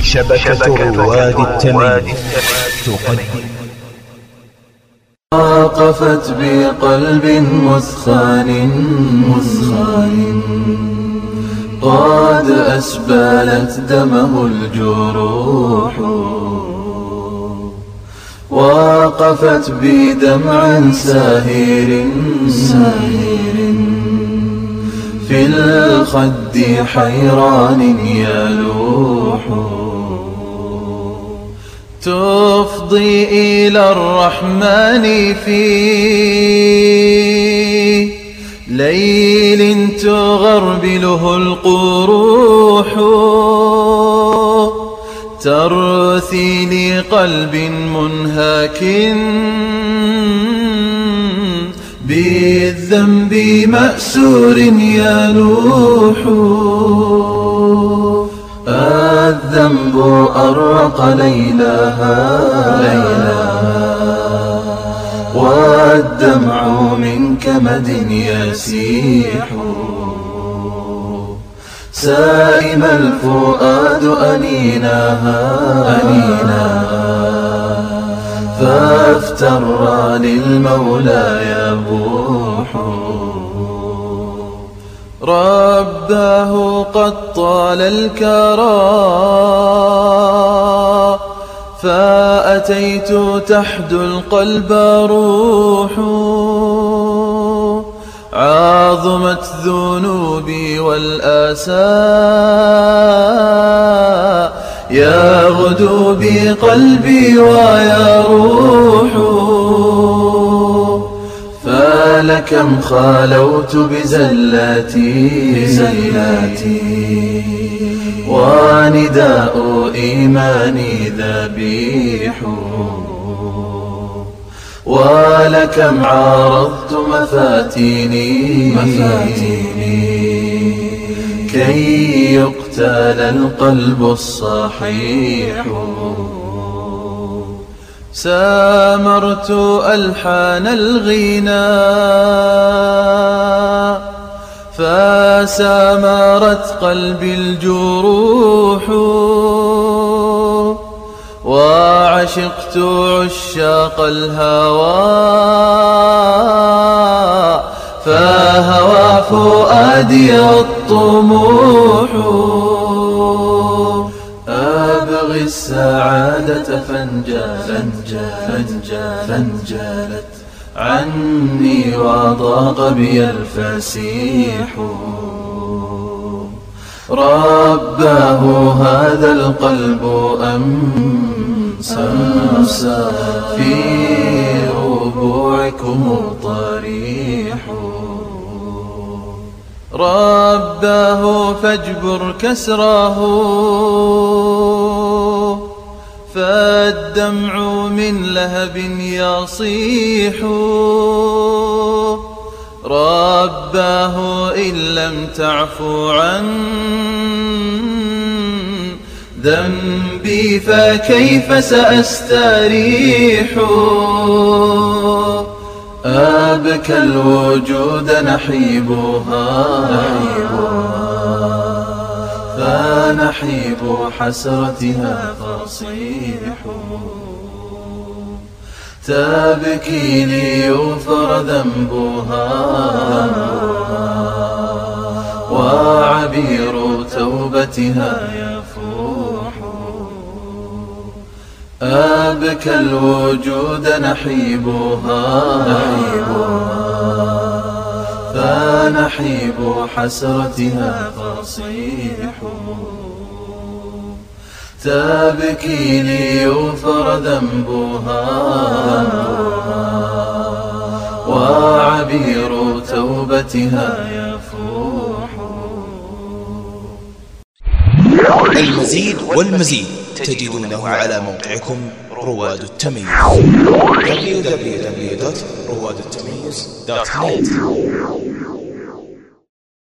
شبكة رواد التمييز تقدم. وقفت بقلب مثخن قد أسبلت دمه الجروح، وقفت بدمع ساهر في الخد حيران يلوح، تفضي إلى الرحمن في ليل تغربله القروح، ترثي لقلب منهك بالذنب مأسور يلوح، الذنب أرق ليلها والدمع من كمد يسيح، سائم الفؤاد أنيناها فافتر للمولى يبوح، رباه قد طال الكرى فأتيت تحدو القلب روح، عظمت ذنوبي والآسى يغدو بقلبي ويروح، فلكم خالوت بزلاتي ونداء إيماني ذبيح، ولكم عارضت مفاتيني كي يقتل القلب الصحيح، سامرت ألحان الغناء فسامرت قلبي الجروح، وعشقت عشاق الهوى فهوى فؤادي الطموح، أبغي السعادة فانجالت عني وضاق بي الفسيح، رباه هذا القلب أمسى في ربوعكم طريح، رباه فاجبر كسراه فالدمع من لهب يصيح، رباه إن لم تعفو عن ذنبي فكيف سأستريح، أبكى الوجود نحيبها فنحيب حسرتها فصيح، تبكي ليغفر ذنبها وعبير توبتها يفوح، أبكى الوجود نحيبها فنحيب حسرتها فصيح، تبكي ليغفر ذنبها وعبير توبتها يفوح. المزيد والمزيد تجدونه على موقعكم رواد التمييز www.روادالتمييز.net